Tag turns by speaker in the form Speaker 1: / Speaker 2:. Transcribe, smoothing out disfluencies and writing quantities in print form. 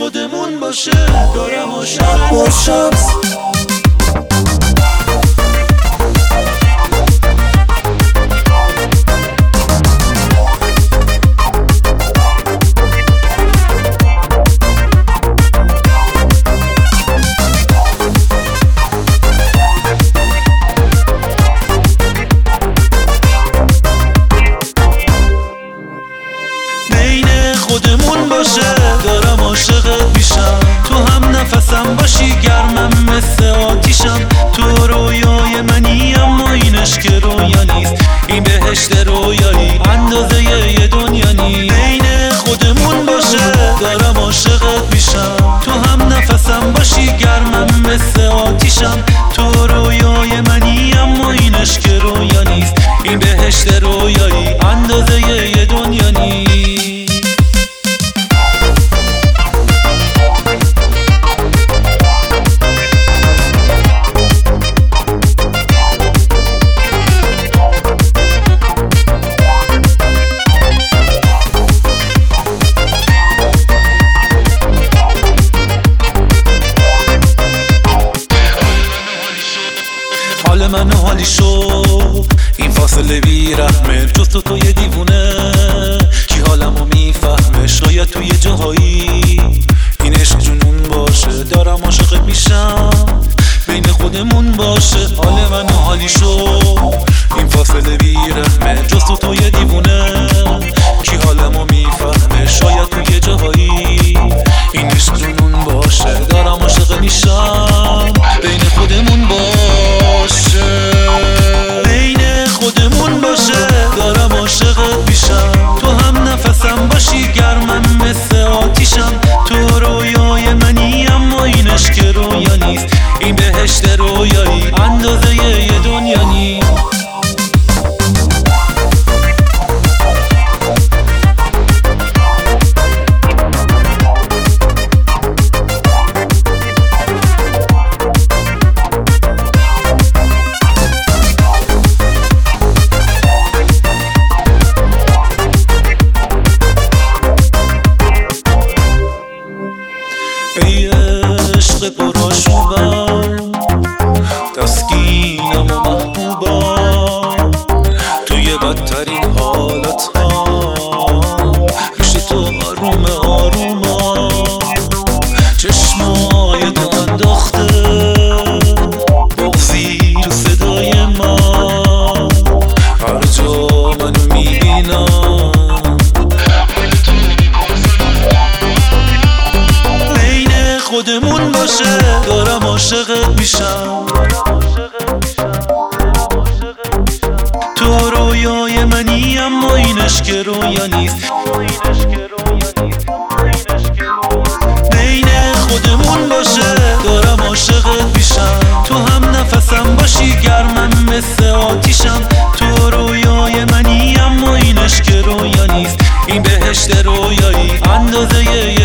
Speaker 1: خودمون باشه دارم عاشق باشم. خودمون باشه دارم عاشقت میشم، تو هم نفسم باشی گرمم مثل آتیشم، تو رویای منی اما این عشق رویا نیست، این بهشت رویایی اندازه یه دنیا نیست. بین خودمون باشه دارم عاشقت میشم، تو هم نفسم باشی گرمم مثل آتیشم، تو رویای منی اما این عشق رویا نیست، این بهشت رویایی اندازه یه دنیا نیست. حال من حالی شو این فاصله بی رحمه، جز تو یه دیوونه کی حالمو میفهمه، شاید توی جاهایی این عشق جنون باشه دارم عاشق میشم، بین خودمون باشه. حال من حالی شو این فاصله بی رحمه، جز تو یه دیوونه کی حالمو میفهمه، شاید توی جاهایی این عشق جنون باشه دارم عاشق میشم، بین خودمون باشه. بین خودمون باشه دارم عاشقت میشم، تو هم نفسم باشی گرمم مثل آتیشم، تو رویای منی اما این عشق رویا نیست، این بهشت رویایی اندازه یه دنیا نیست. ای عشق پرآشوبم تسکینم و محبوبم، توی بدترین حالتم پیش تو آروم آرومم، چشمای تو انداخته بغضی تو صدای من، هر جا منو میبینم خودمون باشه دارم عاشقت میشم، تو رویای منی اما این عشق رویا نیست، بین خودمون باشه دارم عاشقت میشم، تو هم نفسم باشی گرمم مثل آتیشم، تو رویای منی اما این عشق رویا نیست، این بهشت رویایی اندازه